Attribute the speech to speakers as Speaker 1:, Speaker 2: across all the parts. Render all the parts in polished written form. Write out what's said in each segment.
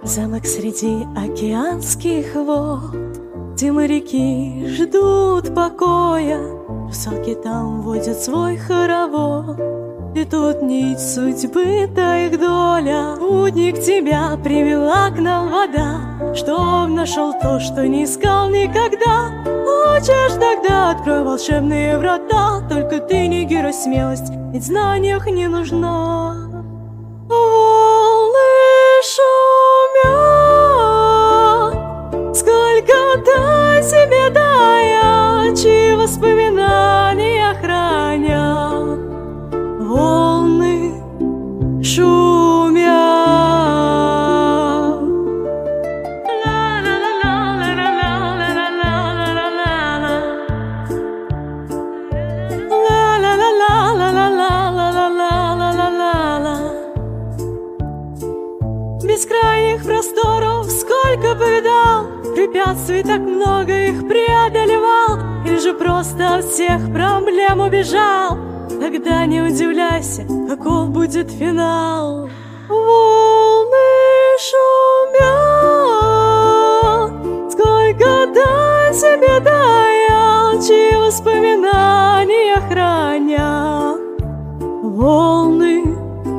Speaker 1: Замок среди океанских вод, где моряки ждут покоя, русалки там водят свой хоровод. И тут нить судьбы-то их доля. Путник, тебя привела к нам вода, чтоб нашел то, что не искал никогда. Хочешь, тогда открой волшебные врата, только ты не герой, смелость, ведь в знаниях не нужна. Волны шумят, сколько-то себе дая, чьи воспоминания хранят. Волны шумят. Бескрайних просторов сколько повидал, препятствий так много, их преодолевал, или же просто от всех проблем убежал. Тогда не удивляйся, каков будет финал. Волны шумят, сколько-то себе дая, чьи воспоминания хранят. Волны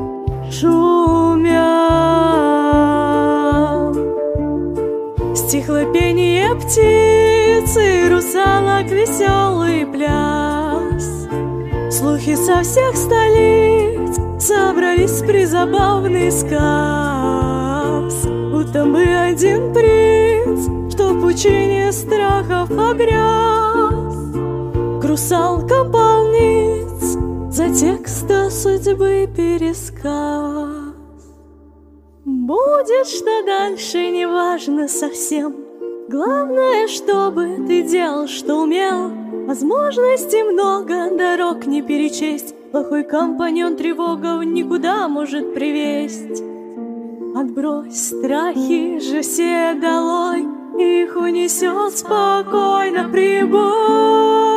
Speaker 1: шумят. Стихло пение птицы, русалок веселый пляс. Слухи со всех столиц собрались в призабавный сказ, будто мы один принц, что в пучине страхов погряз. К русалкам полниц за текста судьбы пересказ. Будет что дальше, неважно совсем. Главное, чтобы ты делал, что умел. Возможностей много, дорог не перечесть. Плохой компаньон тревога никуда может привесть. Отбрось страхи же все долой, их унесет спокойно прибой.